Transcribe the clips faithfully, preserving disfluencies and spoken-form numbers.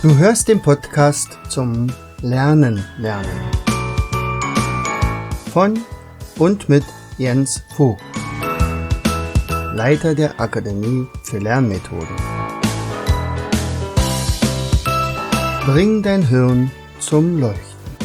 Du hörst den Podcast zum Lernen lernen von und mit Jens Vogt, Leiter der Akademie für Lernmethoden. Bring dein Hirn zum Leuchten.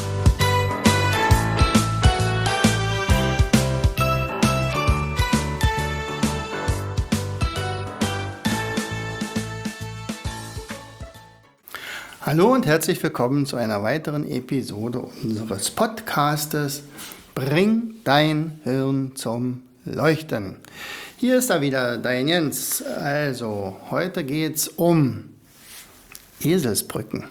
Hallo und herzlich willkommen zu einer weiteren Episode unseres Podcastes Bring dein Hirn zum Leuchten. Hier ist er wieder, dein Jens. Also, heute geht es um Eselsbrücken.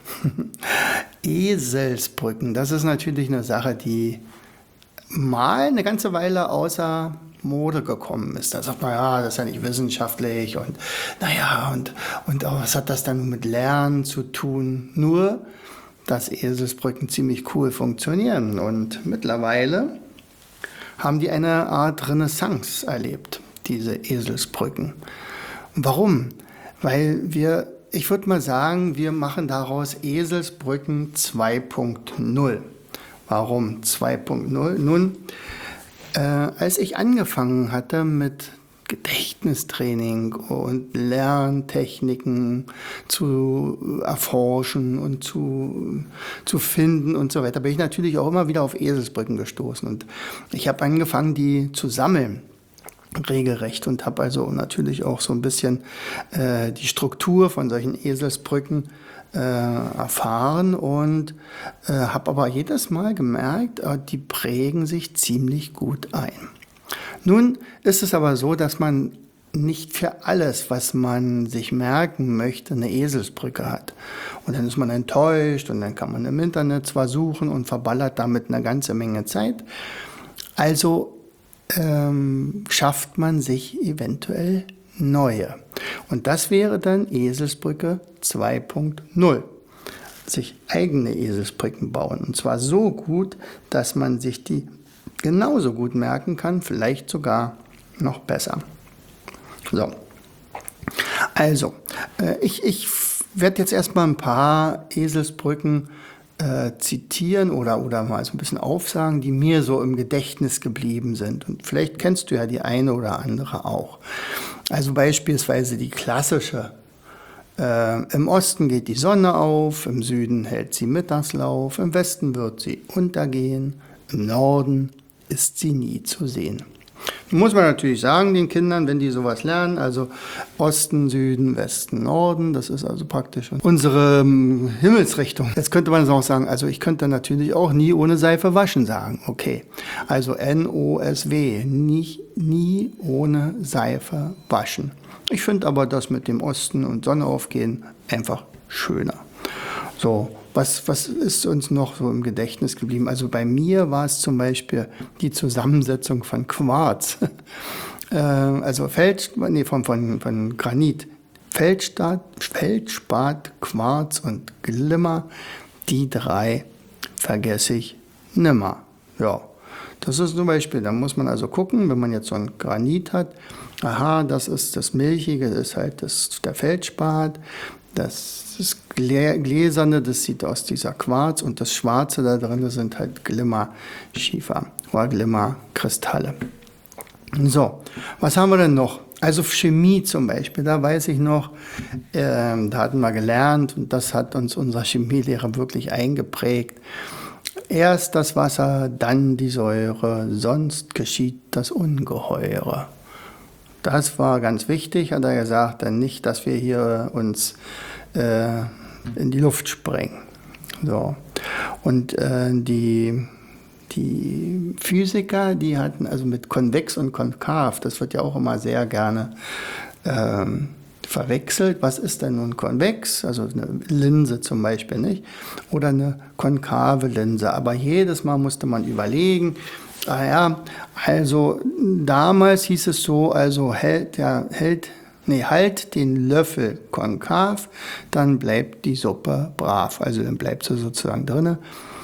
Eselsbrücken, das ist natürlich eine Sache, die mal eine ganze Weile außer Mode gekommen ist. Da sagt man, ja, das ist ja nicht wissenschaftlich und naja, und, und oh, was hat das dann mit Lernen zu tun? Nur, dass Eselsbrücken ziemlich cool funktionieren und mittlerweile haben die eine Art Renaissance erlebt, diese Eselsbrücken. Und warum? Weil wir, ich würde mal sagen, wir machen daraus Eselsbrücken zwei Punkt null. Warum zwei Punkt null? Nun, Äh, als ich angefangen hatte mit Gedächtnistraining und Lerntechniken zu erforschen und zu, zu finden und so weiter, bin ich natürlich auch immer wieder auf Eselsbrücken gestoßen. Und ich habe angefangen, die zu sammeln, regelrecht, und habe also natürlich auch so ein bisschen äh, die Struktur von solchen Eselsbrücken Äh, erfahren und äh, habe aber jedes Mal gemerkt, äh, die prägen sich ziemlich gut ein. Nun ist es aber so, dass man nicht für alles, was man sich merken möchte, eine Eselsbrücke hat. Und dann ist man enttäuscht und dann kann man im Internet zwar suchen und verballert damit eine ganze Menge Zeit. Also ähm, schafft man sich eventuell neue. Und das wäre dann Eselsbrücke zwei Punkt null. Sich eigene Eselsbrücken bauen. Und zwar so gut, dass man sich die genauso gut merken kann, vielleicht sogar noch besser. So. Also, äh, ich, ich werde jetzt erstmal ein paar Eselsbrücken äh, zitieren oder, oder mal so ein bisschen aufsagen, die mir so im Gedächtnis geblieben sind. Und vielleicht kennst du ja die eine oder andere auch. Also beispielsweise die klassische. Äh, Im Osten geht die Sonne auf, im Süden hält sie Mittagslauf, im Westen wird sie untergehen, im Norden ist sie nie zu sehen. Nun muss man natürlich sagen, den Kindern, wenn die sowas lernen, also Osten, Süden, Westen, Norden, das ist also praktisch unsere ähm, Himmelsrichtung. Jetzt könnte man auch sagen, also ich könnte natürlich auch nie ohne Seife waschen sagen. Okay, also N O S W, nie, nie ohne Seife waschen. Ich finde aber das mit dem Osten und Sonne aufgehen einfach schöner. So, was, was ist uns noch so im Gedächtnis geblieben? Also bei mir war es zum Beispiel die Zusammensetzung von Quarz, äh, also Feld, nee, von, von, von Granit, Feldspat, Feldspat, Quarz und Glimmer, die drei vergesse ich nimmer. Ja. Das ist zum Beispiel, da muss man also gucken, wenn man jetzt so ein Granit hat, aha, das ist das Milchige, das ist halt das, der Feldspat, das ist Gläserne, das sieht aus dieser Quarz, und das Schwarze da drin sind halt Glimmerschiefer oder Glimmerkristalle. So, was haben wir denn noch? Also Chemie zum Beispiel, da weiß ich noch, äh, da hatten wir gelernt und das hat uns unser Chemielehrer wirklich eingeprägt. Erst das Wasser, dann die Säure, sonst geschieht das Ungeheure. Das war ganz wichtig, hat er gesagt, denn nicht, dass wir hier uns äh, in die Luft sprengen. So. Und äh, die, die Physiker, die hatten also mit konvex und konkav, das wird ja auch immer sehr gerne ähm, verwechselt. Was ist denn nun konvex? Also eine Linse zum Beispiel, nicht? Oder eine konkave Linse. Aber jedes Mal musste man überlegen, ah ja, also damals hieß es so, also hält, ja, hält, nee, halt den Löffel konkav, dann bleibt die Suppe brav. Also dann bleibt sie sozusagen drinne.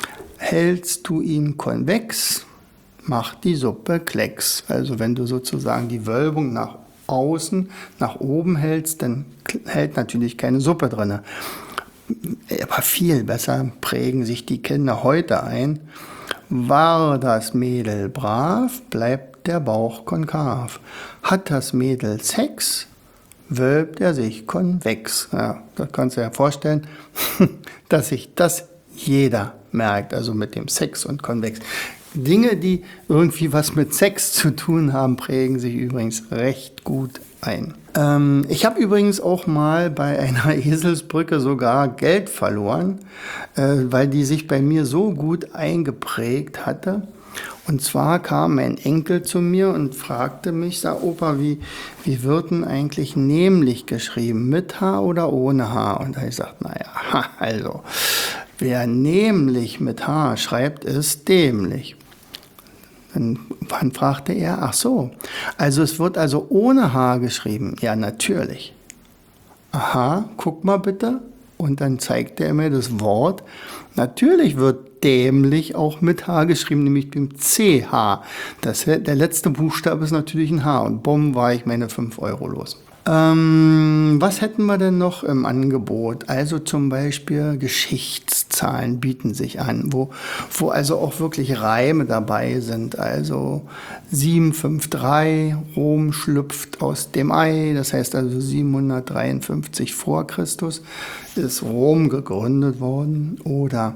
Hältst du ihn konvex, macht die Suppe Klecks. Also wenn du sozusagen die Wölbung nach außen, nach oben hältst, dann hält natürlich keine Suppe drin. aber viel besser prägen sich die Kinder heute ein. War das Mädel brav, bleibt der Bauch konkav. Hat das Mädel Sex, wölbt er sich konvex. Ja, das kannst du dir ja vorstellen, dass sich das jeder merkt, also mit dem Sex und konvex. Dinge, die irgendwie was mit Sex zu tun haben, prägen sich übrigens recht gut ein. Ähm, ich habe übrigens auch mal bei einer Eselsbrücke sogar Geld verloren, äh, weil die sich bei mir so gut eingeprägt hatte. Und zwar kam mein Enkel zu mir und fragte mich, sag Opa, wie, wie wird denn eigentlich nämlich geschrieben, mit H oder ohne H? Und da habe ich gesagt, naja, also, wer nämlich mit H schreibt, ist dämlich. Dann, dann fragte er, ach so, also es wird also ohne H geschrieben. Ja, natürlich. Aha, guck mal bitte. Und dann zeigte er mir das Wort. Natürlich wird dämlich auch mit H geschrieben, nämlich mit dem C H. Das, der letzte Buchstabe ist natürlich ein H. Und bumm, war ich meine fünf Euro los. Ähm, was hätten wir denn noch im Angebot? Also zum Beispiel Geschichtszahlen bieten sich an, wo, wo also auch wirklich Reime dabei sind. Also sieben fünf drei, Rom schlüpft aus dem Ei, das heißt also siebenhundertdreiundfünfzig vor Christus ist Rom gegründet worden. Oder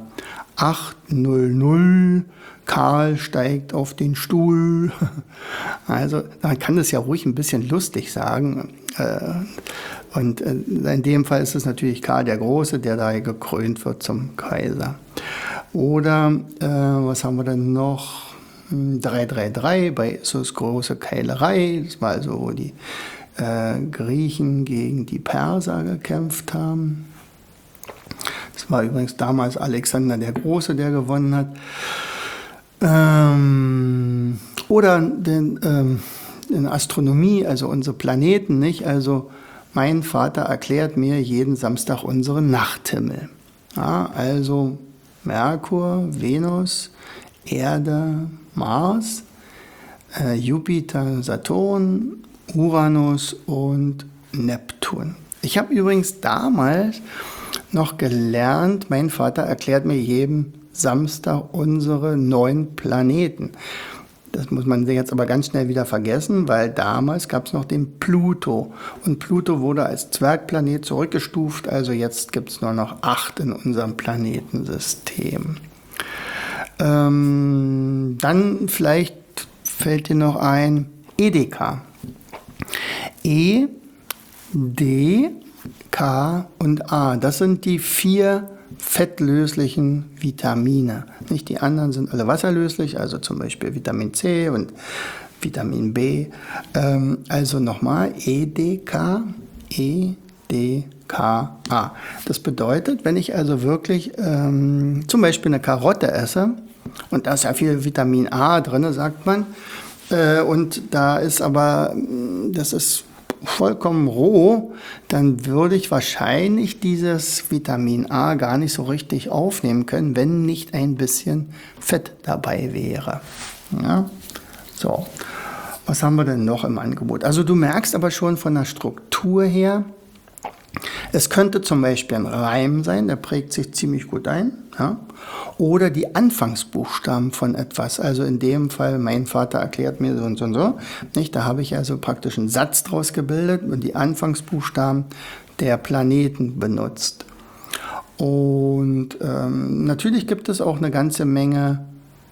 achthundert, Karl steigt auf den Stuhl. Also man kann das ja ruhig ein bisschen lustig sagen. Und in dem Fall ist es natürlich Karl der Große, der da gekrönt wird zum Kaiser. Oder äh, was haben wir denn noch? drei drei drei bei Issus große Keilerei. Das war also, wo die äh, Griechen gegen die Perser gekämpft haben. Das war übrigens damals Alexander der Große, der gewonnen hat. Ähm, oder den, ähm, in Astronomie, also unsere Planeten, nicht? Also mein Vater erklärt mir jeden Samstag unseren Nachthimmel. Ja, also Merkur, Venus, Erde, Mars, äh, Jupiter, Saturn, Uranus und Neptun. Ich habe übrigens damals noch gelernt, mein Vater erklärt mir jeden Samstag unsere neun Planeten. Das muss man jetzt aber ganz schnell wieder vergessen, weil damals gab es noch den Pluto. Und Pluto wurde als Zwergplanet zurückgestuft, also jetzt gibt es nur noch acht in unserem Planetensystem. Ähm, dann vielleicht fällt dir noch ein Edeka. E, D, K und A. Das sind die vier fettlöslichen Vitamine. Nicht die anderen sind alle wasserlöslich, also zum Beispiel Vitamin C und Vitamin B. Ähm, also nochmal E D K, E D K A. Das bedeutet, wenn ich also wirklich ähm, zum Beispiel eine Karotte esse, und da ist ja viel Vitamin A drin, sagt man, äh, und da ist aber, das ist vollkommen roh, dann würde ich wahrscheinlich dieses Vitamin A gar nicht so richtig aufnehmen können, wenn nicht ein bisschen Fett dabei wäre. Ja? So, was haben wir denn noch im Angebot? Also du merkst aber schon von der Struktur her, es könnte zum Beispiel ein Reim sein, der prägt sich ziemlich gut ein. Ja? Oder die Anfangsbuchstaben von etwas. Also in dem Fall, mein Vater erklärt mir so und so und so. Nicht? Da habe ich also praktisch einen Satz draus gebildet und die Anfangsbuchstaben der Planeten benutzt. Und ähm, natürlich gibt es auch eine ganze Menge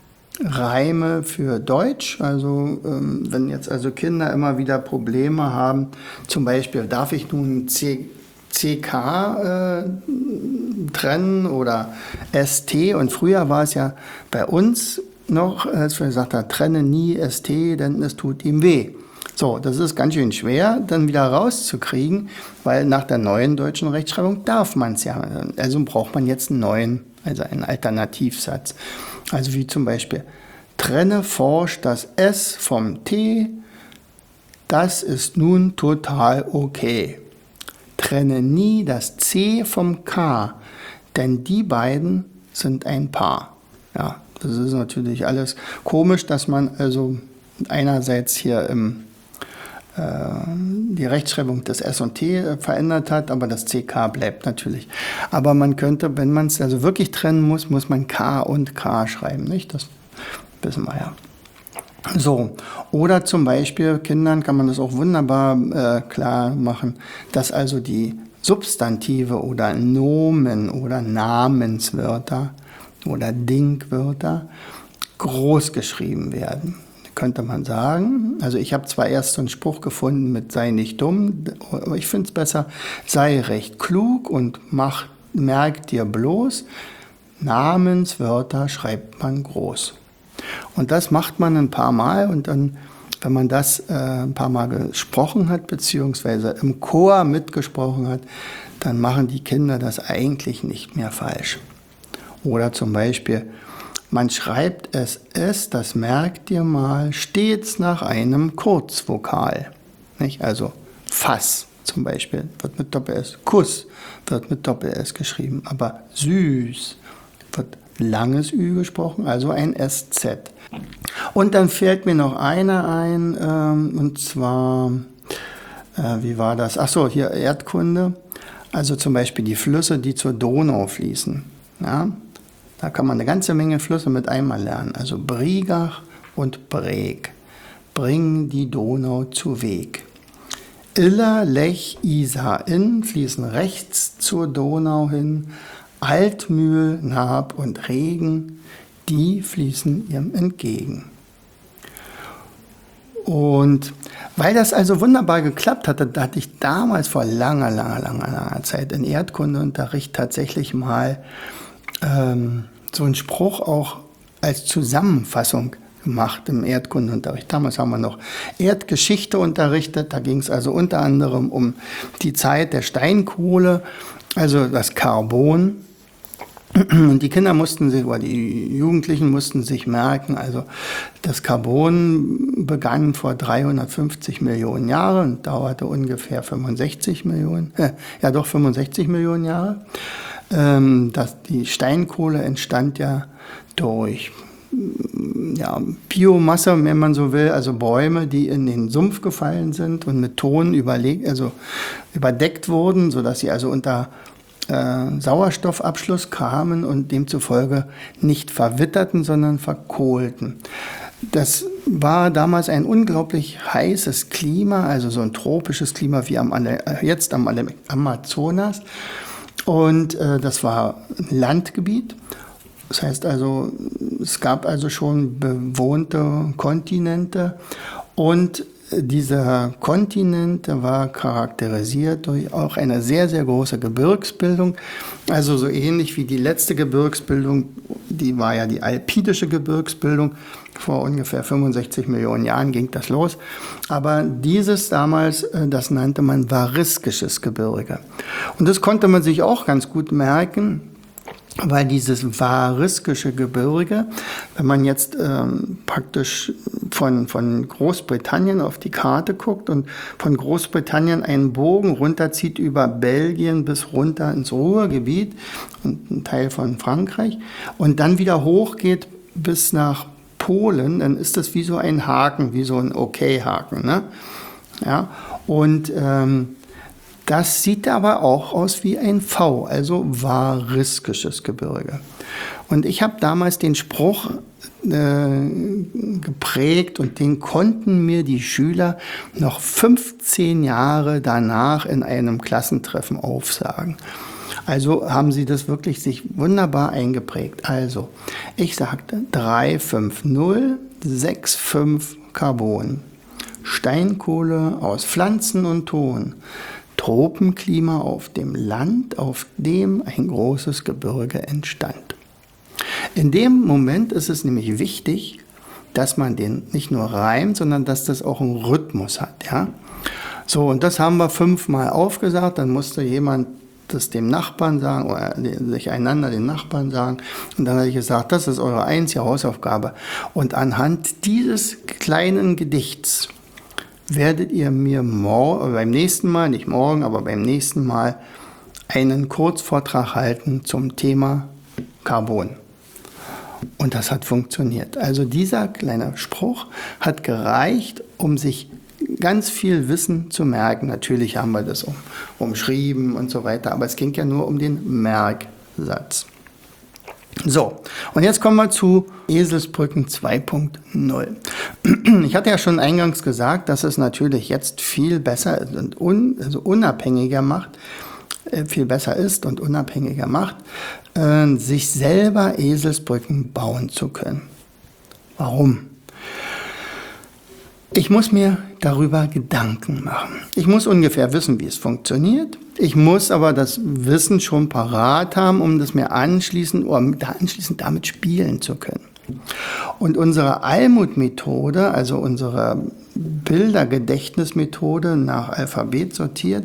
Reime für Deutsch. Also ähm, wenn jetzt also Kinder immer wieder Probleme haben, zum Beispiel, darf ich nun C C K äh, trennen oder S T, und früher war es ja bei uns noch, als wir gesagt haben, trenne nie S T, denn es tut ihm weh. So, das ist ganz schön schwer, dann wieder rauszukriegen, weil nach der neuen deutschen Rechtschreibung darf man es ja. Also braucht man jetzt einen neuen, also einen Alternativsatz. Also wie zum Beispiel, trenne forsch das S vom T, das ist nun total okay. Trenne nie das C vom K, denn die beiden sind ein Paar. Ja, das ist natürlich alles komisch, dass man also einerseits hier im, die Rechtschreibung des S und T verändert hat, aber das C K bleibt natürlich. Aber man könnte, wenn man es also wirklich trennen muss, muss man K und K schreiben, nicht? Das wissen wir ja. So, oder zum Beispiel Kindern kann man das auch wunderbar äh, klar machen, dass also die Substantive oder Nomen oder Namenswörter oder Dingwörter groß geschrieben werden. Könnte man sagen. Also ich habe zwar erst so einen Spruch gefunden mit sei nicht dumm, aber ich finde es besser, sei recht klug und mach, merk dir bloß, Namenswörter schreibt man groß. Und das macht man ein paar Mal und dann, wenn man das äh, ein paar Mal gesprochen hat, beziehungsweise im Chor mitgesprochen hat, dann machen die Kinder das eigentlich nicht mehr falsch. Oder zum Beispiel, man schreibt es es, das merkt ihr mal, stets nach einem Kurzvokal. Nicht? Also Fass zum Beispiel wird mit Doppel-S. Kuss wird mit Doppel-S geschrieben. Aber süß wird langes Ü gesprochen, also ein S Z. Und dann fällt mir noch einer ein, ähm, und zwar, äh, wie war das? Ach so, hier Erdkunde. Also zum Beispiel die Flüsse, die zur Donau fließen. Ja? Da kann man eine ganze Menge Flüsse mit einmal lernen. Also Brigach und Breg bringen die Donau zu Weg. Iller, Lech, Isar, Inn fließen rechts zur Donau hin. Altmühl, Naab und Regen, die fließen ihm entgegen. Und weil das also wunderbar geklappt hatte, da hatte ich damals vor langer, langer, langer, langer Zeit in Erdkundeunterricht tatsächlich mal ähm, so einen Spruch auch als Zusammenfassung gemacht im Erdkundeunterricht. Damals haben wir noch Erdgeschichte unterrichtet, da ging es also unter anderem um die Zeit der Steinkohle, also das Karbon. Und die Kinder mussten sich, oder die Jugendlichen mussten sich merken, also das Karbon begann vor dreihundertfünfzig Millionen Jahren und dauerte ungefähr fünfundsechzig Millionen, äh, ja doch fünfundsechzig Millionen Jahre. Ähm, das, die Steinkohle entstand ja durch ja, Biomasse, wenn man so will, also Bäume, die in den Sumpf gefallen sind und mit Ton überlegt, also überdeckt wurden, sodass sie also unter Äh, Sauerstoffabschluss kamen und demzufolge nicht verwitterten, sondern verkohlten. Das war damals ein unglaublich heißes Klima, also so ein tropisches Klima wie am, jetzt am Amazonas. Und äh, das war ein Landgebiet. Das heißt also, es gab also schon bewohnte Kontinente und dieser Kontinent war charakterisiert durch auch eine sehr, sehr große Gebirgsbildung. Also so ähnlich wie die letzte Gebirgsbildung, die war ja die alpidische Gebirgsbildung. Vor ungefähr fünfundsechzig Millionen Jahren ging das los. Aber dieses damals, das nannte man Variskisches Gebirge. Und das konnte man sich auch ganz gut merken, weil dieses Variskische Gebirge, wenn man jetzt ähm, praktisch von, von Großbritannien auf die Karte guckt und von Großbritannien einen Bogen runterzieht über Belgien bis runter ins Ruhrgebiet und einen Teil von Frankreich und dann wieder hochgeht bis nach Polen, dann ist das wie so ein Haken, wie so ein Okay-Haken. Ne? Ja? Und ähm, das sieht aber auch aus wie ein V, also Variskisches Gebirge. Und ich habe damals den Spruch äh, geprägt und den konnten mir die Schüler noch fünfzehn Jahre danach in einem Klassentreffen aufsagen. Also haben sie das wirklich sich wunderbar eingeprägt. Also, ich sagte drei fünf null sechs fünf Carbon, Steinkohle aus Pflanzen und Ton, Tropenklima auf dem Land, auf dem ein großes Gebirge entstand. In dem Moment ist es nämlich wichtig, dass man den nicht nur reimt, sondern dass das auch einen Rhythmus hat. Ja? So, und das haben wir fünfmal aufgesagt, dann musste jemand das dem Nachbarn sagen oder sich einander den Nachbarn sagen. Und dann habe ich gesagt, das ist eure einzige Hausaufgabe. Und anhand dieses kleinen Gedichts werdet ihr mir morgen, beim nächsten Mal, nicht morgen, aber beim nächsten Mal einen Kurzvortrag halten zum Thema Carbon. Und das hat funktioniert. Also dieser kleine Spruch hat gereicht, um sich ganz viel Wissen zu merken. Natürlich haben wir das um, umschrieben und so weiter, aber es ging ja nur um den Merksatz. So, und jetzt kommen wir zu Eselsbrücken zwei Punkt null. Ich hatte ja schon eingangs gesagt, dass es natürlich jetzt viel besser und un, also unabhängiger macht, äh, viel besser ist und unabhängiger macht, äh, sich selber Eselsbrücken bauen zu können. Warum? Ich muss mir darüber Gedanken machen. Ich muss ungefähr wissen, wie es funktioniert. Ich muss aber das Wissen schon parat haben, um das mir anschließend, um anschließend damit spielen zu können. Und unsere Almut-Methode, also unsere Bildergedächtnismethode nach Alphabet sortiert,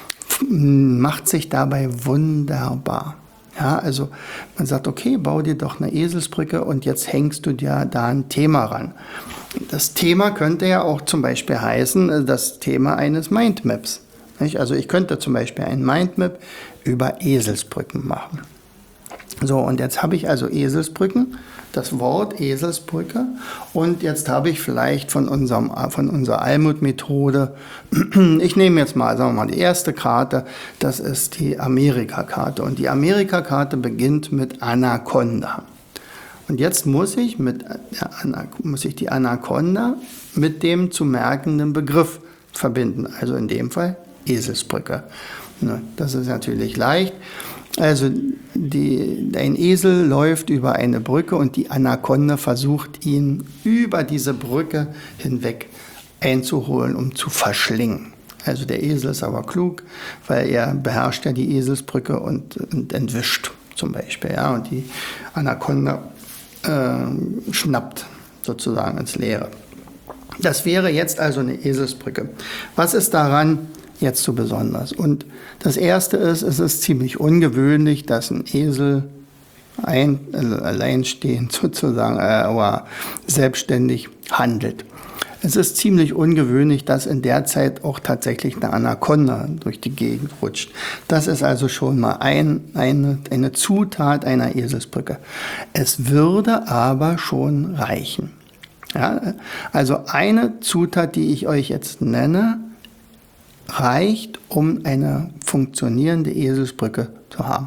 macht sich dabei wunderbar. Ja, also man sagt, okay, bau dir doch eine Eselsbrücke und jetzt hängst du dir da ein Thema ran. Das Thema könnte ja auch zum Beispiel heißen, das Thema eines Mindmaps. Nicht? Also ich könnte zum Beispiel ein Mindmap über Eselsbrücken machen. So, und jetzt habe ich also Eselsbrücken, das Wort Eselsbrücke, und jetzt habe ich vielleicht von, unserem, von unserer Almut-Methode, ich nehme jetzt mal, sagen wir mal, die erste Karte, das ist die Amerika-Karte. Und die Amerika-Karte beginnt mit Anaconda. Und jetzt muss ich, mit, ja, muss ich die Anaconda mit dem zu merkenden Begriff verbinden, also in dem Fall Eselsbrücke. Das ist natürlich leicht. Also die, ein Esel läuft über eine Brücke und die Anaconda versucht, ihn über diese Brücke hinweg einzuholen, um zu verschlingen. Also der Esel ist aber klug, weil er beherrscht ja die Eselsbrücke und, und entwischt zum Beispiel. Ja, und die Anaconda äh, schnappt sozusagen ins Leere. Das wäre jetzt also eine Eselsbrücke. Was ist daran jetzt so besonders? Und das Erste ist, es ist ziemlich ungewöhnlich, dass ein Esel ein, also alleinstehend sozusagen, äh, aber selbstständig handelt. Es ist ziemlich ungewöhnlich, dass in der Zeit auch tatsächlich eine Anaconda durch die Gegend rutscht. Das ist also schon mal ein, eine, eine Zutat einer Eselsbrücke. Es würde aber schon reichen. Ja, also eine Zutat, die ich euch jetzt nenne, reicht, um eine funktionierende Eselsbrücke zu haben.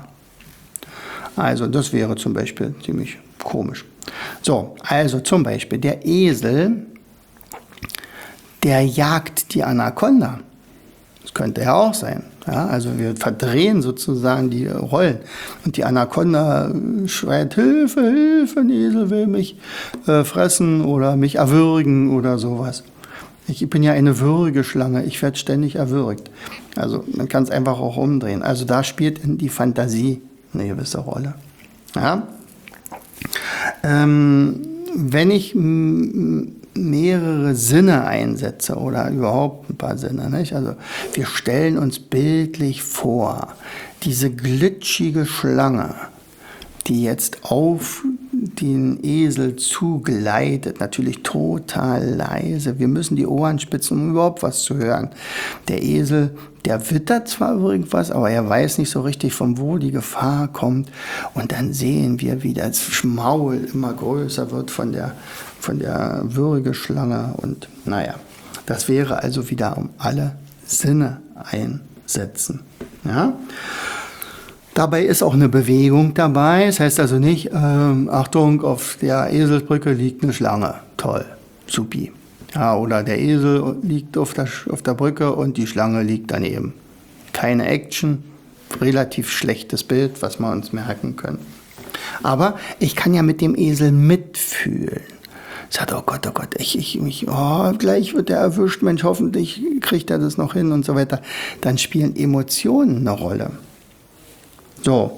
Also das wäre zum Beispiel ziemlich komisch. So, also zum Beispiel der Esel, der jagt die Anaconda. Das könnte ja auch sein. Ja, also wir verdrehen sozusagen die Rollen. Und die Anaconda schreit, Hilfe, Hilfe, ein Esel will mich äh, fressen oder mich erwürgen oder sowas. Ich bin ja eine Würgeschlange, ich werde ständig erwürgt. Also man kann es einfach auch umdrehen. Also da spielt die Fantasie eine gewisse Rolle. Ja? Ähm, wenn ich mehrere Sinne einsetze oder überhaupt ein paar Sinne, nicht? Also wir stellen uns bildlich vor, diese glitschige Schlange, die jetzt auf den Esel zugleitet, natürlich total leise. Wir müssen die Ohren spitzen, um überhaupt was zu hören. Der Esel, der wittert zwar irgendwas, aber er weiß nicht so richtig, von wo die Gefahr kommt. Und dann sehen wir, wie das Maul immer größer wird von der, von der Würgeschlange. Und naja, das wäre also wieder um alle Sinne einsetzen. Ja? Dabei ist auch eine Bewegung dabei. Das heißt also nicht, ähm, Achtung, auf der Eselsbrücke liegt eine Schlange. Toll, supi. Ja, oder der Esel liegt auf der, auf der Brücke und die Schlange liegt daneben. Keine Action, relativ schlechtes Bild, was wir uns merken können. Aber ich kann ja mit dem Esel mitfühlen. Sagt, oh Gott, oh Gott, ich, ich, ich, oh, gleich wird er erwischt, Mensch, hoffentlich kriegt er das noch hin und so weiter. Dann spielen Emotionen eine Rolle. So,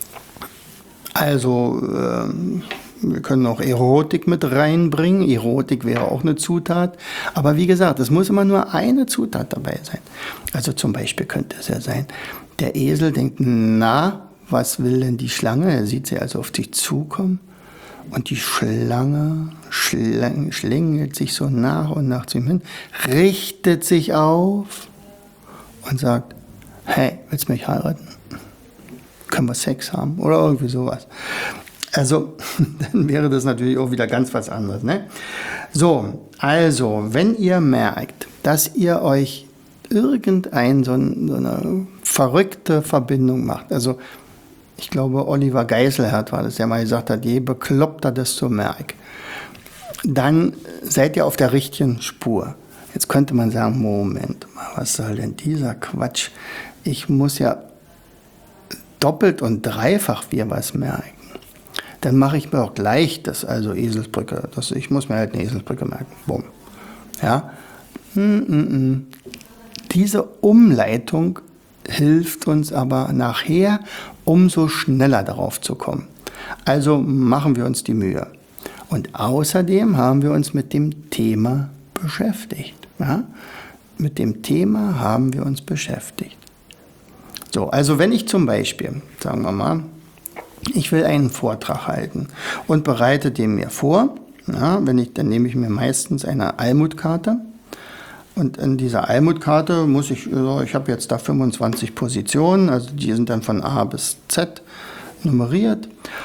also äh, wir können auch Erotik mit reinbringen. Erotik wäre auch eine Zutat. Aber wie gesagt, es muss immer nur eine Zutat dabei sein. Also zum Beispiel könnte es ja sein, der Esel denkt, na, was will denn die Schlange? Er sieht sie also auf sich zukommen. Und die Schlange schläng, schlängelt sich so nach und nach zu ihm hin, richtet sich auf und sagt, hey, willst du mich heiraten? Können wir Sex haben oder irgendwie sowas. Also, dann wäre das natürlich auch wieder ganz was anderes. Ne? So, also, wenn ihr merkt, dass ihr euch irgendein, so, ein, so eine verrückte Verbindung macht. Also ich glaube, Oliver Geiselhardt war das, der mal gesagt hat, je bekloppter, desto mehr. Dann seid ihr auf der richtigen Spur. Jetzt könnte man sagen, Moment mal, was soll denn dieser Quatsch? Ich muss ja doppelt und dreifach wir was merken. Dann mache ich mir auch gleich das, also Eselsbrücke. Das, ich muss mir halt eine Eselsbrücke merken. Bumm. Ja. Diese Umleitung hilft uns aber nachher, umso schneller darauf zu kommen. Also machen wir uns die Mühe. Und außerdem haben wir uns mit dem Thema beschäftigt. Ja? Mit dem Thema haben wir uns beschäftigt. So, also wenn ich zum Beispiel, sagen wir mal, ich will einen Vortrag halten und bereite den mir vor, ja, wenn ich, dann nehme ich mir meistens eine Almutkarte. Und in dieser Almutkarte muss ich, ich habe jetzt da fünfundzwanzig Positionen, also die sind dann von A bis Z nummeriert.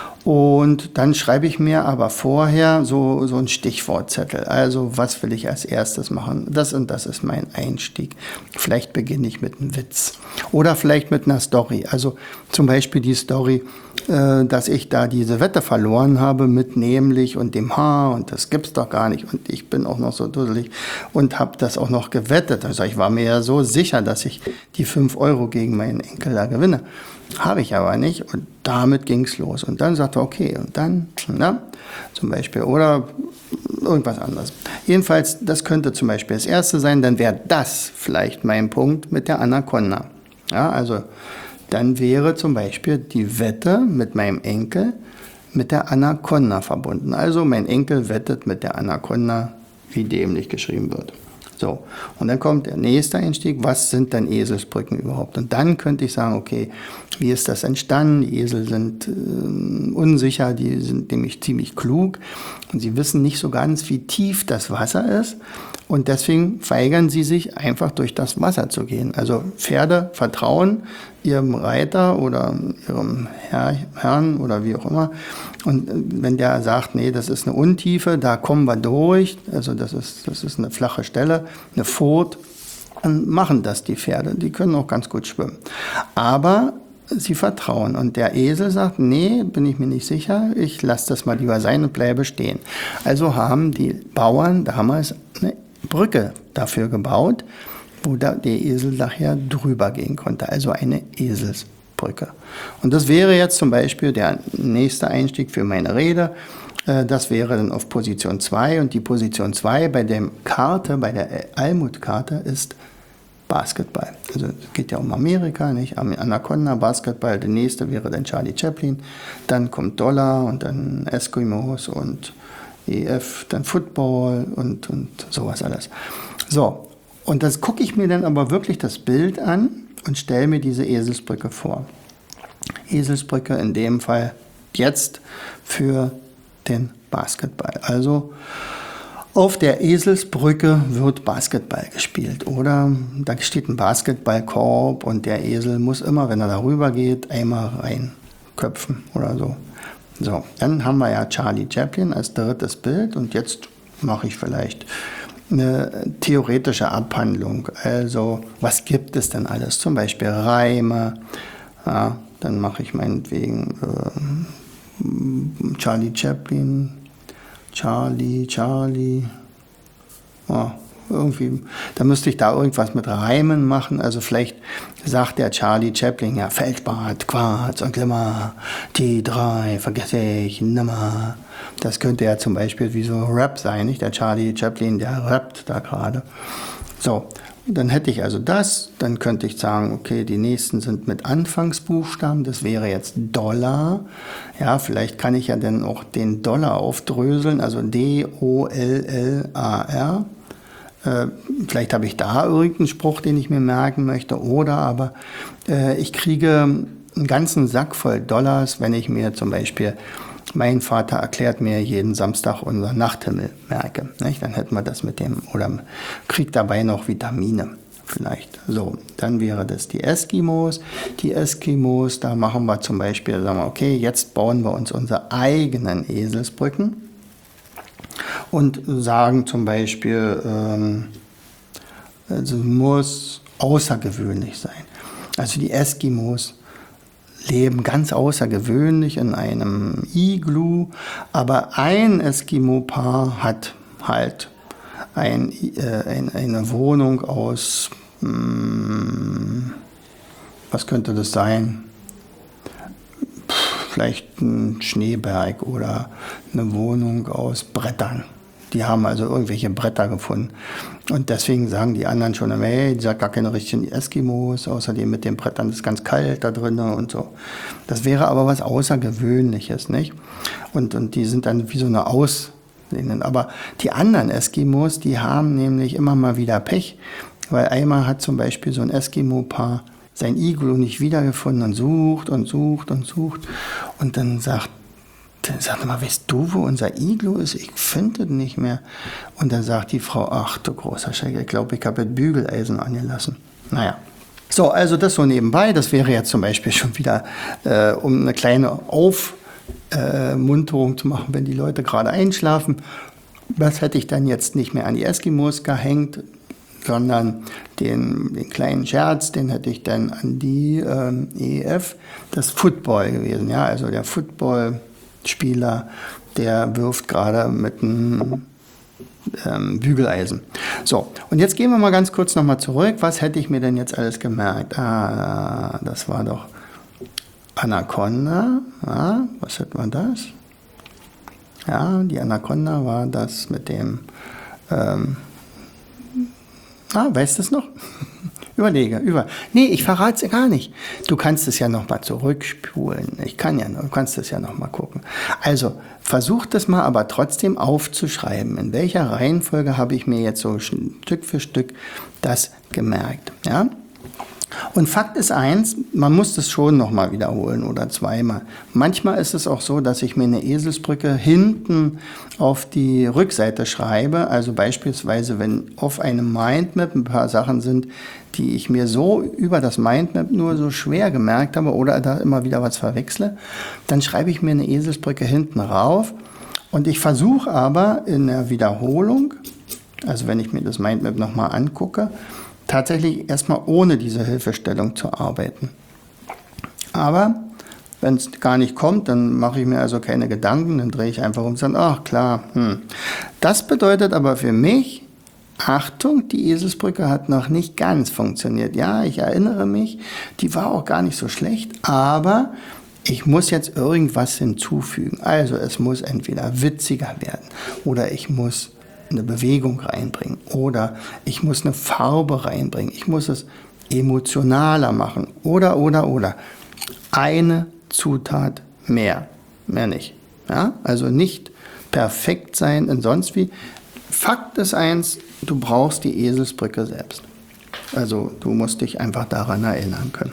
Und dann schreibe ich mir aber vorher so, so einen Stichwortzettel. Also was will ich als erstes machen? Das und das ist mein Einstieg. Vielleicht beginne ich mit einem Witz oder vielleicht mit einer Story. Also zum Beispiel die Story, äh, dass ich da diese Wette verloren habe mit nämlich und dem Haar und das gibt's doch gar nicht. Und ich bin auch noch so dusselig und habe das auch noch gewettet. Also ich war mir ja so sicher, dass ich die fünf Euro gegen meinen Enkel da gewinne. Habe ich aber nicht und damit ging es los. Und dann sagte er, okay, und dann, na, zum Beispiel, oder irgendwas anderes. Jedenfalls, das könnte zum Beispiel das erste sein, dann wäre das vielleicht mein Punkt mit der Anaconda. Ja, also dann wäre zum Beispiel die Wette mit meinem Enkel mit der Anaconda verbunden. Also mein Enkel wettet mit der Anaconda, wie dämlich geschrieben wird. So, und dann kommt der nächste Einstieg, was sind denn Eselsbrücken überhaupt? Und dann könnte ich sagen, okay, wie ist das entstanden? Die Esel sind äh, unsicher, die sind nämlich ziemlich klug und sie wissen nicht so ganz, wie tief das Wasser ist und deswegen weigern sie sich einfach durch das Wasser zu gehen. Also Pferde vertrauen ihrem Reiter oder ihrem Herr, Herrn oder wie auch immer. Und wenn der sagt, nee, das ist eine Untiefe, da kommen wir durch, also das ist, das ist eine flache Stelle, eine Furt, dann machen das die Pferde. Die können auch ganz gut schwimmen. Aber sie vertrauen. Und der Esel sagt, nee, bin ich mir nicht sicher, ich lasse das mal lieber sein und bleibe stehen. Also haben die Bauern damals eine Brücke dafür gebaut, wo der Esel nachher drüber gehen konnte, also eine Eselsbrücke. Und das wäre jetzt zum Beispiel der nächste Einstieg für meine Rede. Das wäre dann auf Position zwei und die Position zwei bei der Karte, bei der Almutkarte ist Basketball. Also es geht ja um Amerika, nicht? Anaconda, Basketball, der nächste wäre dann Charlie Chaplin, dann kommt Dollar und dann Eskimos und E F, dann Football und, und sowas alles. So. Und das gucke ich mir dann aber wirklich das Bild an und stelle mir diese Eselsbrücke vor. Eselsbrücke in dem Fall jetzt für den Basketball. Also auf der Eselsbrücke wird Basketball gespielt. Oder da steht ein Basketballkorb und der Esel muss immer, wenn er darüber geht, einmal reinköpfen oder so. So, dann haben wir ja Charlie Chaplin als drittes Bild und jetzt mache ich vielleicht eine theoretische Abhandlung. Also, was gibt es denn alles? Zum Beispiel Reime. Ja, dann mache ich meinetwegen äh, Charlie Chaplin, Charlie, Charlie. Ja, irgendwie, da müsste ich da irgendwas mit Reimen machen. Also vielleicht sagt der Charlie Chaplin ja Feldbad, Quarz und Glimmer, die drei vergesse ich nimmer. Das könnte ja zum Beispiel wie so Rap sein, nicht? Der Charlie Chaplin, der rappt da gerade. So, dann hätte ich also das, dann könnte ich sagen, okay, die nächsten sind mit Anfangsbuchstaben, das wäre jetzt Dollar. Ja, vielleicht kann ich ja dann auch den Dollar aufdröseln, also D O L L A R. Äh, vielleicht habe ich da irgendeinen Spruch, den ich mir merken möchte, oder aber äh, ich kriege einen ganzen Sack voll Dollars, wenn ich mir zum Beispiel, mein Vater erklärt mir jeden Samstag unser Nachthimmel merke. Nicht? Dann hätten wir das mit dem, oder krieg dabei noch Vitamine vielleicht. So, dann wäre das die Eskimos. Die Eskimos, da machen wir zum Beispiel, sagen wir, okay, jetzt bauen wir uns unsere eigenen Eselsbrücken und sagen zum Beispiel, ähm, Also muss außergewöhnlich sein. Also die Eskimos leben ganz außergewöhnlich in einem Iglu, aber ein Eskimo-Paar hat halt ein, äh, ein, eine Wohnung aus, mh, was könnte das sein? Pff, vielleicht ein Schneeberg oder eine Wohnung aus Brettern. Die haben also irgendwelche Bretter gefunden. Und deswegen sagen die anderen schon, hey, die sind gar keine richtigen Eskimos, außerdem mit den Brettern ist es ganz kalt da drin und so. Das wäre aber was Außergewöhnliches, nicht? Und, und die sind dann wie so eine Ausländer. Aber die anderen Eskimos, die haben nämlich immer mal wieder Pech, weil einmal hat zum Beispiel so ein Eskimo-Paar sein Iglu nicht wiedergefunden und sucht und sucht und sucht. Und dann sagt Dann sagt er mal, weißt du, wo unser Iglu ist? Ich finde es nicht mehr. Und dann sagt die Frau, ach du großer Schreck, ich glaube, ich habe das Bügeleisen angelassen. Naja. So, also das so nebenbei. Das wäre jetzt zum Beispiel schon wieder, äh, um eine kleine Aufmunterung äh, zu machen, wenn die Leute gerade einschlafen. Das hätte ich dann jetzt nicht mehr an die Eskimos gehängt, sondern den, den kleinen Scherz, den hätte ich dann an die ähm, E F, das Football gewesen. Ja, also der Football Spieler, der wirft gerade mit einem ähm, Bügeleisen. So, und jetzt gehen wir mal ganz kurz nochmal zurück. Was hätte ich mir denn jetzt alles gemerkt? Ah, das war doch Anaconda. Ja, was hätten wir das? Ja, die Anaconda war das mit dem... Ähm, ah, weißt du es noch? Überlege, über. Nee, ich verrate es gar nicht. Du kannst es ja noch mal zurückspulen. Ich kann ja, du kannst es ja noch mal gucken. Also, versuch das mal aber trotzdem aufzuschreiben. In welcher Reihenfolge habe ich mir jetzt so Stück für Stück das gemerkt, ja? Und Fakt ist eins, man muss das schon noch mal wiederholen oder zweimal. Manchmal ist es auch so, dass ich mir eine Eselsbrücke hinten auf die Rückseite schreibe. Also beispielsweise, wenn auf einem Mindmap ein paar Sachen sind, die ich mir so über das Mindmap nur so schwer gemerkt habe oder da immer wieder was verwechsle, dann schreibe ich mir eine Eselsbrücke hinten rauf. Und ich versuche aber in der Wiederholung, also wenn ich mir das Mindmap noch mal angucke, tatsächlich erstmal ohne diese Hilfestellung zu arbeiten. Aber wenn es gar nicht kommt, dann mache ich mir also keine Gedanken, dann drehe ich einfach um und sage, ach klar, hm. Das bedeutet aber für mich, Achtung, die Eselsbrücke hat noch nicht ganz funktioniert. Ja, ich erinnere mich, die war auch gar nicht so schlecht, aber ich muss jetzt irgendwas hinzufügen. Also es muss entweder witziger werden oder ich muss eine Bewegung reinbringen oder ich muss eine Farbe reinbringen, ich muss es emotionaler machen oder, oder, oder. Eine Zutat mehr, mehr nicht. Ja? Also nicht perfekt sein und sonst wie. Fakt ist eins, du brauchst die Eselsbrücke selbst. Also du musst dich einfach daran erinnern können.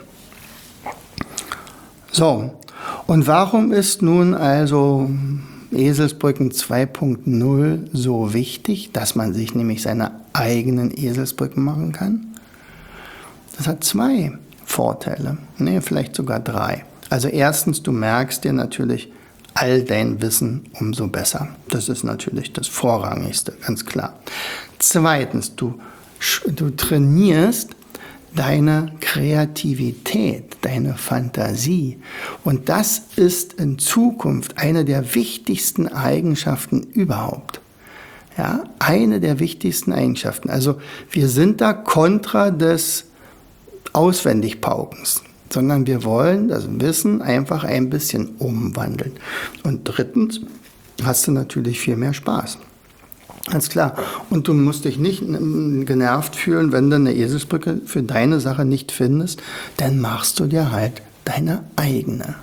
So, und warum ist nun also Eselsbrücken zwei Punkt null so wichtig, dass man sich nämlich seine eigenen Eselsbrücken machen kann? Das hat zwei Vorteile, nee, vielleicht sogar drei. Also erstens, du merkst dir natürlich all dein Wissen umso besser. Das ist natürlich das Vorrangigste, ganz klar. Zweitens, du, du trainierst deine Kreativität, deine Fantasie. Und das ist in Zukunft eine der wichtigsten Eigenschaften überhaupt. Ja, eine der wichtigsten Eigenschaften. Also wir sind da kontra des Auswendigpaukens, sondern wir wollen das Wissen einfach ein bisschen umwandeln. Und drittens hast du natürlich viel mehr Spaß. Ganz klar. Und du musst dich nicht genervt fühlen, wenn du eine Eselsbrücke für deine Sache nicht findest, dann machst du dir halt deine eigene.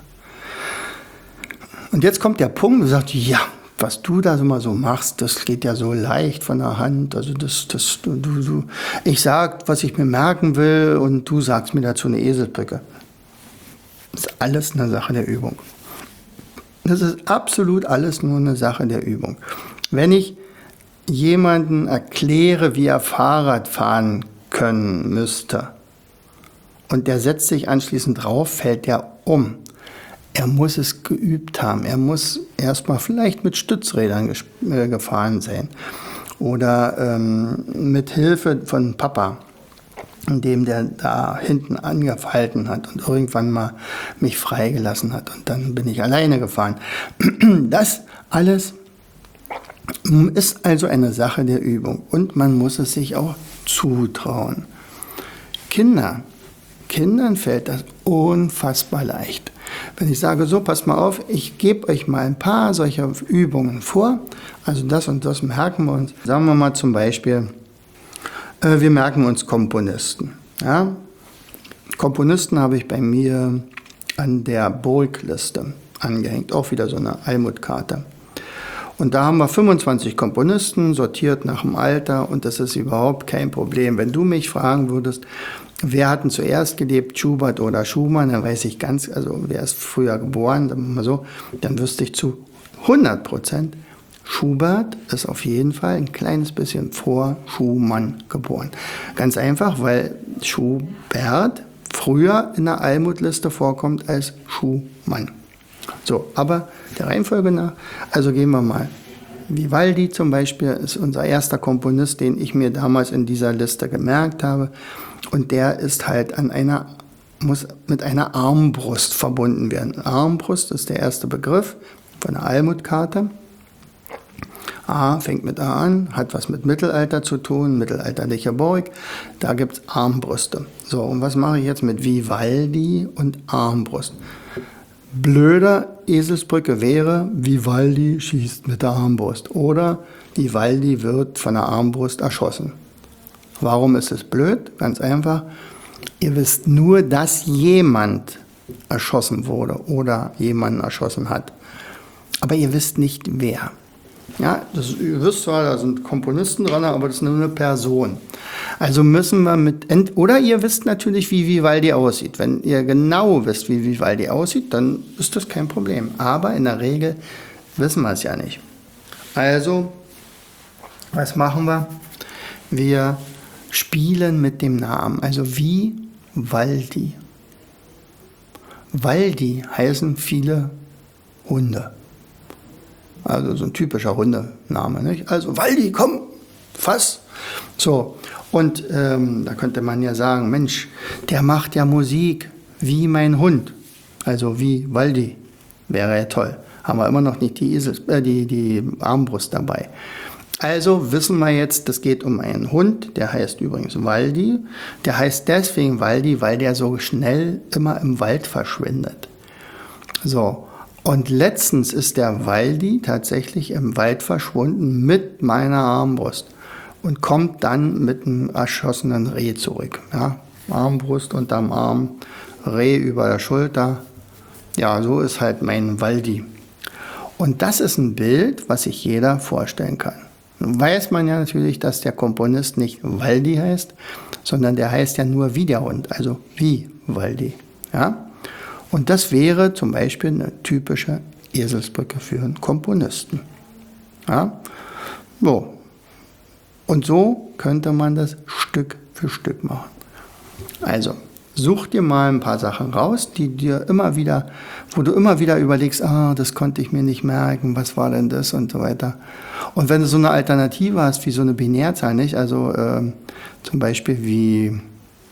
Und jetzt kommt der Punkt, du sagst, ja, was du da immer so machst, das geht ja so leicht von der Hand. Also das, das, du, du, ich sag, was ich mir merken will und du sagst mir dazu eine Eselsbrücke. Das ist alles eine Sache der Übung. Das ist absolut alles nur eine Sache der Übung. Wenn ich jemanden erkläre, wie er Fahrrad fahren können müsste und der setzt sich anschließend drauf, fällt der um. Er muss es geübt haben. Er muss erstmal vielleicht mit Stützrädern gefahren sein. oder ähm, mit Hilfe von Papa, indem der da hinten angehalten hat und irgendwann mal mich freigelassen hat und dann bin ich alleine gefahren. Das alles ist also eine Sache der Übung und man muss es sich auch zutrauen. Kinder, Kindern fällt das unfassbar leicht. Wenn ich sage, so, passt mal auf, ich gebe euch mal ein paar solcher Übungen vor, also das und das merken wir uns. Sagen wir mal zum Beispiel, äh, wir merken uns Komponisten. Ja? Komponisten habe ich bei mir an der Burgliste angehängt, auch wieder so eine Almutkarte. Und da haben wir fünfundzwanzig Komponisten, sortiert nach dem Alter und das ist überhaupt kein Problem. Wenn du mich fragen würdest, wer hat denn zuerst gelebt, Schubert oder Schumann, dann weiß ich ganz, also wer ist früher geboren, dann, mal so, dann wüsste ich zu hundert Prozent, Schubert ist auf jeden Fall ein kleines bisschen vor Schumann geboren. Ganz einfach, weil Schubert früher in der Almutliste vorkommt als Schumann. So, aber der Reihenfolge nach, also gehen wir mal. Vivaldi zum Beispiel ist unser erster Komponist, den ich mir damals in dieser Liste gemerkt habe. Und der ist halt an einer, muss mit einer Armbrust verbunden werden. Armbrust ist der erste Begriff von der Almutkarte. A fängt mit A an, hat was mit Mittelalter zu tun, mittelalterliche Burg. Da gibt es Armbrüste. So, und was mache ich jetzt mit Vivaldi und Armbrust? Blöder Eselsbrücke wäre, Vivaldi schießt mit der Armbrust oder Vivaldi wird von der Armbrust erschossen. Warum ist es blöd? Ganz einfach, ihr wisst nur, dass jemand erschossen wurde oder jemanden erschossen hat. Aber ihr wisst nicht, wer. Ja, das, ihr wisst zwar, da sind Komponisten dran, aber das ist nur eine Person. Also müssen wir mit, oder ihr wisst natürlich, wie Vivaldi aussieht. Wenn ihr genau wisst, wie Vivaldi aussieht, dann ist das kein Problem. Aber in der Regel wissen wir es ja nicht. Also, was machen wir? Wir spielen mit dem Namen, also Vivaldi. Waldi heißen viele Hunde. Also so ein typischer Hundename, nicht? Also Waldi, komm, fass. So, und ähm, da könnte man ja sagen, Mensch, der macht ja Musik wie mein Hund. Also wie Waldi, wäre ja toll. Haben wir immer noch nicht die, Esels, äh, die, die Armbrust dabei. Also wissen wir jetzt, das geht um einen Hund, der heißt übrigens Waldi. Der heißt deswegen Waldi, weil der so schnell immer im Wald verschwindet. So, und letztens ist der Waldi tatsächlich im Wald verschwunden mit meiner Armbrust und kommt dann mit einem erschossenen Reh zurück. Ja, Armbrust unterm Arm, Reh über der Schulter. Ja, so ist halt mein Waldi. Und das ist ein Bild, was sich jeder vorstellen kann. Nun weiß man ja natürlich, dass der Komponist nicht Waldi heißt, sondern der heißt ja nur wie der Hund, also wie Waldi. Ja? Und das wäre zum Beispiel eine typische Eselsbrücke für einen Komponisten. Ja? So. Und so könnte man das Stück für Stück machen. Also, such dir mal ein paar Sachen raus, die dir immer wieder, wo du immer wieder überlegst, ah, das konnte ich mir nicht merken, was war denn das und so weiter. Und wenn du so eine Alternative hast, wie so eine Binärzahl, nicht? Also äh, zum Beispiel wie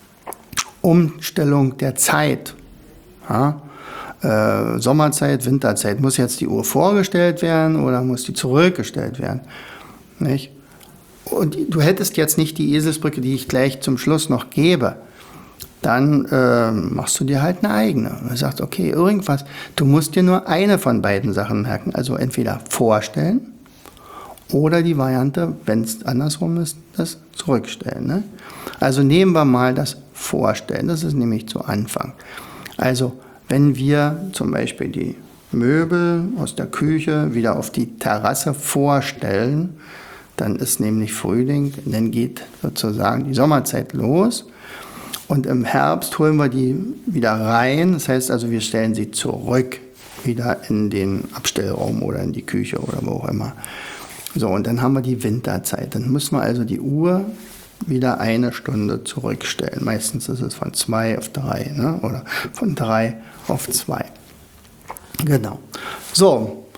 Umstellung der Zeit. Ja? Äh, Sommerzeit, Winterzeit. Muss jetzt die Uhr vorgestellt werden oder muss die zurückgestellt werden? Nicht? Und du hättest jetzt nicht die Eselsbrücke, die ich gleich zum Schluss noch gebe. Dann äh, machst du dir halt eine eigene. Und du sagst, okay, irgendwas. Du musst dir nur eine von beiden Sachen merken. Also entweder vorstellen oder die Variante, wenn es andersrum ist, das zurückstellen. Ne? Also nehmen wir mal das Vorstellen. Das ist nämlich zu Anfang. Also wenn wir zum Beispiel die Möbel aus der Küche wieder auf die Terrasse vorstellen, dann ist nämlich Frühling, dann geht sozusagen die Sommerzeit los. Und im Herbst holen wir die wieder rein. Das heißt also, wir stellen sie zurück, wieder in den Abstellraum oder in die Küche oder wo auch immer. So, und dann haben wir die Winterzeit. Dann müssen wir also die Uhr wieder eine Stunde zurückstellen. Meistens ist es von zwei auf drei, ne? Oder von drei auf zwei. Genau. So,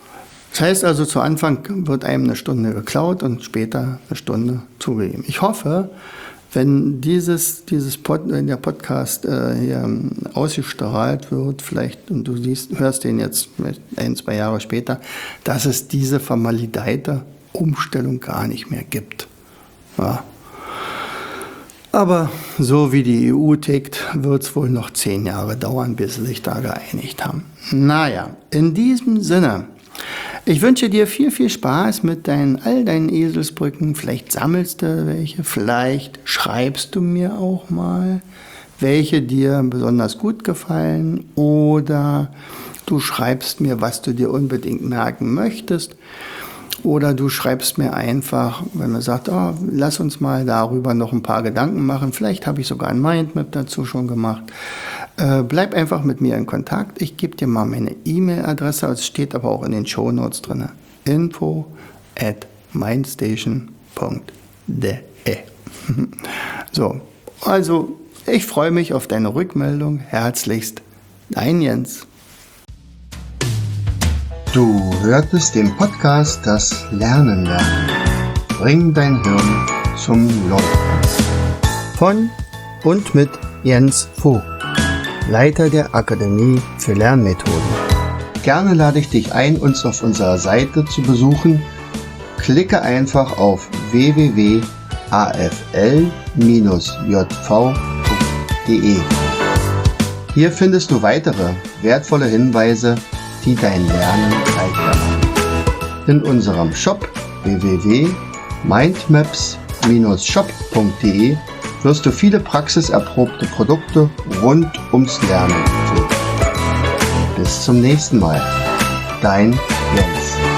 Das heißt also, zu Anfang wird einem eine Stunde geklaut und später eine Stunde zugegeben. Ich hoffe, wenn dieses, dieses Pod, wenn der Podcast äh, hier ausgestrahlt wird, vielleicht, und du siehst, hörst den jetzt ein, zwei Jahre später, dass es diese vermaledeite Umstellung gar nicht mehr gibt. Ja. Aber so wie die E U tickt, wird es wohl noch zehn Jahre dauern, bis sie sich da geeinigt haben. Naja, in diesem Sinne, ich wünsche dir viel, viel Spaß mit deinen, all deinen Eselsbrücken. Vielleicht sammelst du welche, vielleicht schreibst du mir auch mal, welche dir besonders gut gefallen, oder du schreibst mir, was du dir unbedingt merken möchtest. Oder du schreibst mir einfach, wenn man sagt, oh, lass uns mal darüber noch ein paar Gedanken machen. Vielleicht habe ich sogar ein Mindmap dazu schon gemacht. Äh, bleib einfach mit mir in Kontakt. Ich gebe dir mal meine E-Mail-Adresse, es steht aber auch in den Shownotes drin. info at mindstation punkt de. So, also ich freue mich auf deine Rückmeldung. Herzlichst, dein Jens. Du hörtest den Podcast Das Lernen lernen. Bring dein Hirn zum Laufen. Von und mit Jens Vogt, Leiter der Akademie für Lernmethoden. Gerne lade ich dich ein, uns auf unserer Seite zu besuchen. Klicke einfach auf w w w punkt a f l dash j v punkt d e. Hier findest du weitere wertvolle Hinweise, die dein Lernen leichter machen. In unserem Shop w w w punkt mindmaps dash shop punkt d e wirst du viele praxiserprobte Produkte rund ums Lernen finden. Bis zum nächsten Mal. Dein Jens.